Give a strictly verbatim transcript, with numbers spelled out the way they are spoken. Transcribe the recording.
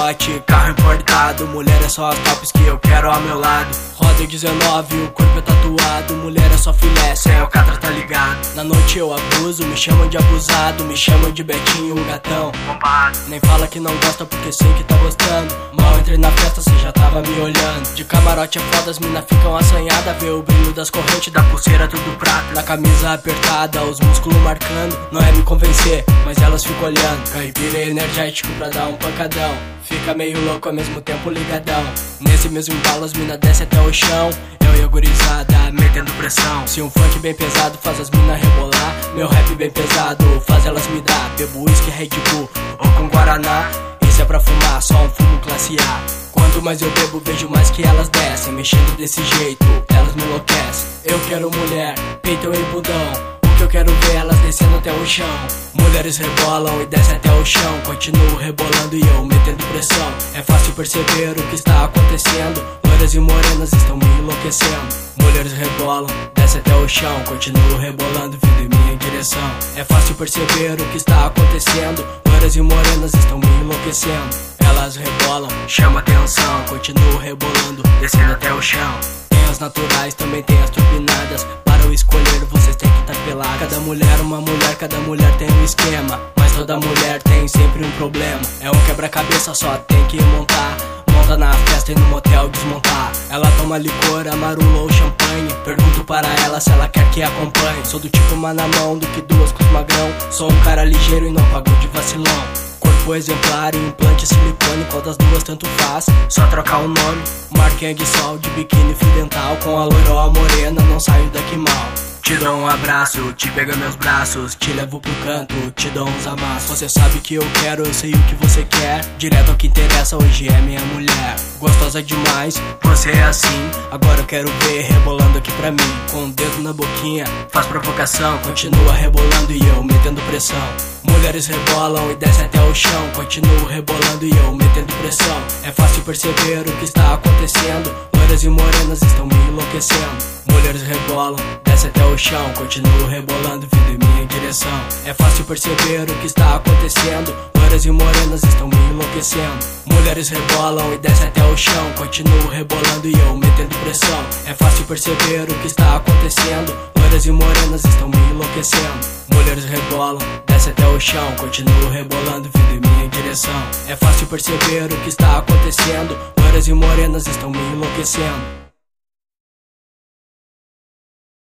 camarote, carro importado. Mulher é só as tops que eu quero ao meu lado. Roda dezenove, o corpo é tatuado. Mulher é só filé, cê é o catra, tá ligado? Na noite eu abuso, me chamam de abusado. Me chamam de Betinho, o gatão bombado. Nem fala que não gosta porque sei que tá gostando. Mal entrei na festa, cê já tava me olhando. De camarote é foda, as mina ficam assanhadas. Vê o brilho das correntes, da pulseira tudo prata. Na camisa apertada, os músculos marcando. Não é me convencer, mas elas ficam olhando. Caipira energético pra dar um pancadão. Fica meio louco ao mesmo tempo ligadão. Nesse mesmo embalo as mina desce até o chão. Eu e a gurizada metendo pressão. Se um funk bem pesado faz as mina rebolar, meu rap bem pesado faz elas me dar. Bebo uísque, Red Bull ou com Guaraná. Isso é pra fumar, só um fumo classe A. Quanto mais eu bebo, vejo mais que elas descem. Mexendo desse jeito, elas me enlouquecem. Eu quero mulher, peitão e budão. Eu quero ver elas descendo até o chão. Mulheres rebolam e descem até o chão. Continuo rebolando e eu metendo pressão. É fácil perceber o que está acontecendo. Loiras e morenas estão me enlouquecendo. Mulheres rebolam, descem até o chão. Continuo rebolando, vindo em minha direção. É fácil perceber o que está acontecendo. Loiras e morenas estão me enlouquecendo. Elas rebolam, chama atenção. Continuo rebolando, descendo até o chão. Tem as naturais, também tem as turbinadas. Para eu escolher, vocês têm que estar pelada. Cada mulher, uma mulher, cada mulher tem um esquema. Mas toda mulher tem sempre um problema. É um quebra-cabeça, só tem que montar. Monta na festa e no motel desmontar. Ela toma licor, amarula ou champanhe. Pergunto para ela se ela quer que acompanhe. Sou do tipo uma na mão do que duas com os magrão. Sou um cara ligeiro e não pago de vacilão. Corpo exemplar e implante silicone. Qual das duas tanto faz, só trocar o nome. Marquinha de sol, de biquíni, fio dental. Com a loira ou a morena, não saio daqui mal. Te dou um abraço, te pego meus braços. Te levo pro canto, te dou uns amassos. Você sabe que eu quero, eu sei o que você quer. Direto ao que interessa, hoje é minha mulher. Gostosa demais, você é assim. Agora eu quero ver rebolando aqui pra mim. Com o dedo na boquinha, faz provocação. Continua rebolando e eu metendo pressão. Mulheres rebolam e descem até o chão. Continuo rebolando e eu metendo pressão. É fácil perceber o que está acontecendo. Loiras e morenas estão me enlouquecendo. Mulheres rebolam, descem até o chão. Continuo rebolando, vindo em minha direção. É fácil perceber o que está acontecendo. Loiras e morenas estão me enlouquecendo. Mulheres rebolam e descem até o chão. Continuo rebolando e eu metendo pressão. É fácil perceber o que está acontecendo. Loiras e morenas estão me enlouquecendo. Mulheres rebolam, descem até o chão. Continuo rebolando, vindo em minha direção. É fácil perceber o que está acontecendo. Loiras e morenas estão me enlouquecendo.